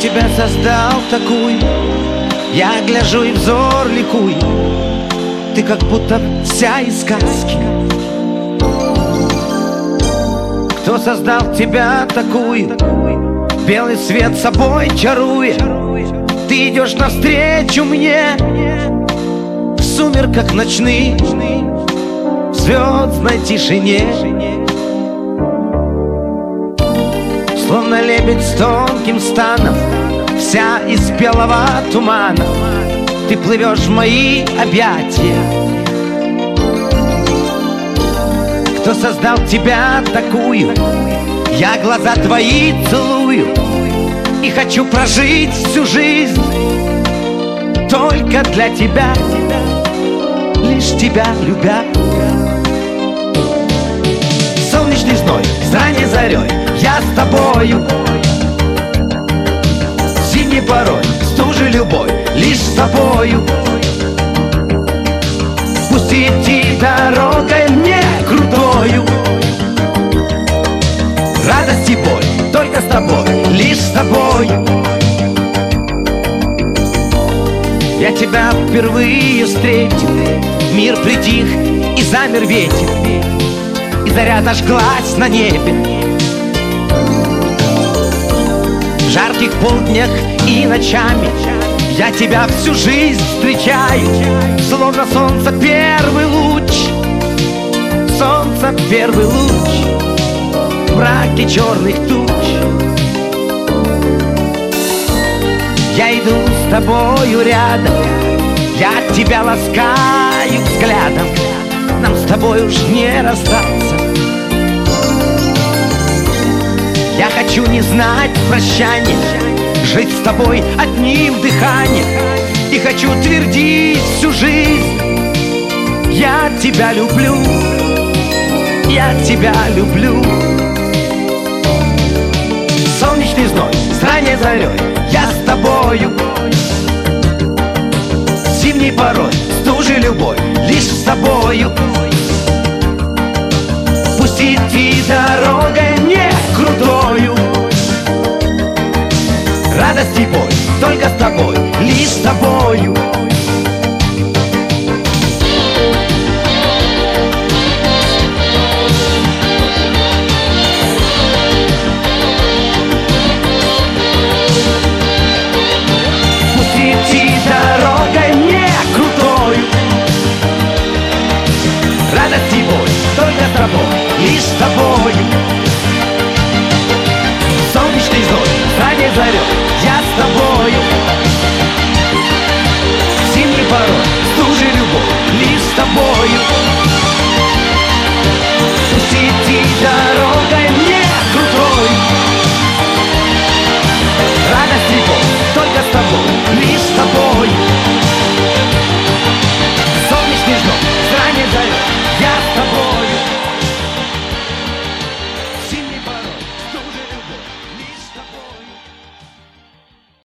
тебя создал такую, я гляжу и взор ликует. Ты как будто вся из сказки. Кто создал тебя такую, белый свет собой чаруя? Ты идешь навстречу мне в сумерках ночных, в звездной тишине. Словно лебедь с тонким станом, вся из белого тумана, ты плывешь в мои объятия. Кто создал тебя такую, я глаза твои целую и хочу прожить всю жизнь только для тебя, лишь тебя любя. Солнечный зной, с ранней зарей я с тобою, зимней порой, стужи любой, лишь с тобою. Пусть идти дорогой мне крутою, радость и боль только с тобой, лишь с тобой. Я тебя впервые встретил, мир притих и замер ветер, и заря зажглась на небе. В жарких полднях и ночами я тебя всю жизнь встречаю, словно солнце первый луч, солнце первый луч в мраке черных туч. Я иду с тобою рядом, я тебя ласкаю взглядом, нам с тобой уж не расстаться. Я хочу не знать прощания, жить с тобой одним дыханием, и хочу твердить всю жизнь: я тебя люблю, я тебя люблю. Солнечный зной, с ранней зарей я с тобою, зимней порой, стужи любой, лишь с тобою. Пусть идти дорогой мне крутою, радость и боль только с тобой, лишь с тобой.